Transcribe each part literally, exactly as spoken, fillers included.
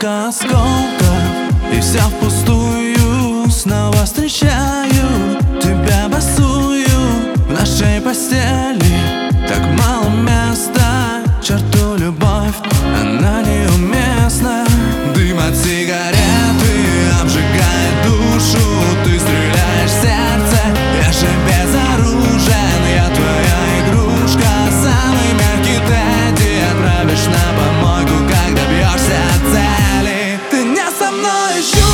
столько осколков, и вся впустую. Снова встречаю тебя босую в нашей постели. Так мало места, черту любовь, она неуместна. Дым от сигареты обжигает душу. Ты стреляешь в сердце, я же безоружен. Я твоя игрушка, самый мягкий Тедди. Отправишь на помойку, когда бьешься от цели. Ты не со мной, ищу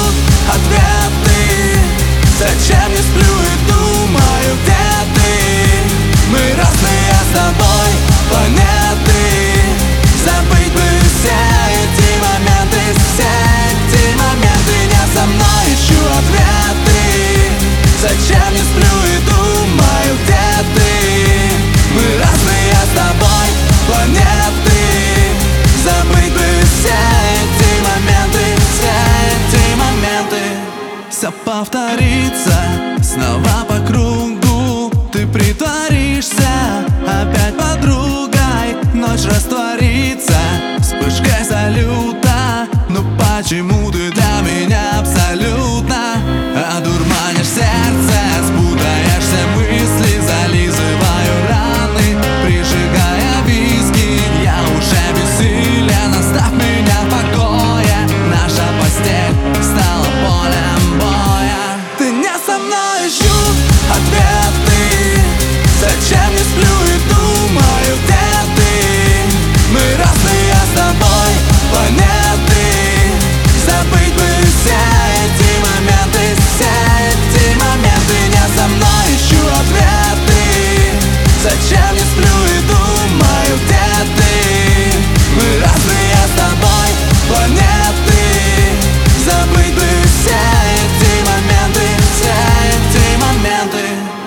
ответы. Зачем не сплю и думаю, где ты? Мы разные с тобой планеты. Забыть бы все эти моменты, все эти моменты. Не со мной, ищу ответы. Зачем не сплю и думаю, где ты? Мы разные с тобой планеты. Забыть бы все эти моменты, все эти моменты. Все повторится снова по кругу. Ты притворишься опять подругой. Ночь растворится вспышкой салюта. Но почему ты для меня абсолютно одурманишь сердце? Спутаешься мысли, зализываю раны, прижигая виски. Я уже бессилен, оставь меня в покое. Наша постель стала полем боя. Ты не со мной, ищу ответы. Зачем не сплю и думаю, где ты? Мы разные с тобой планеты. Забыть бы все эти моменты, все эти моменты. Не со мной, ищу ответы. Зачем не сплю и думаю, где ты? Мы разные с тобой планеты. Забыть бы все эти моменты, все эти моменты.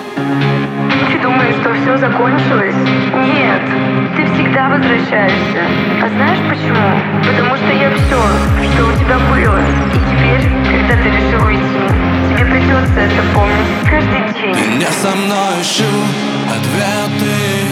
Ты думаешь, что все закончилось? Нет, ты всегда возвращаешься. А знаешь почему? Потому что я все, что у тебя было. И теперь, когда ты решил уйти, тебе придется это помнить каждый день. Ты не со мной, ищу ответы.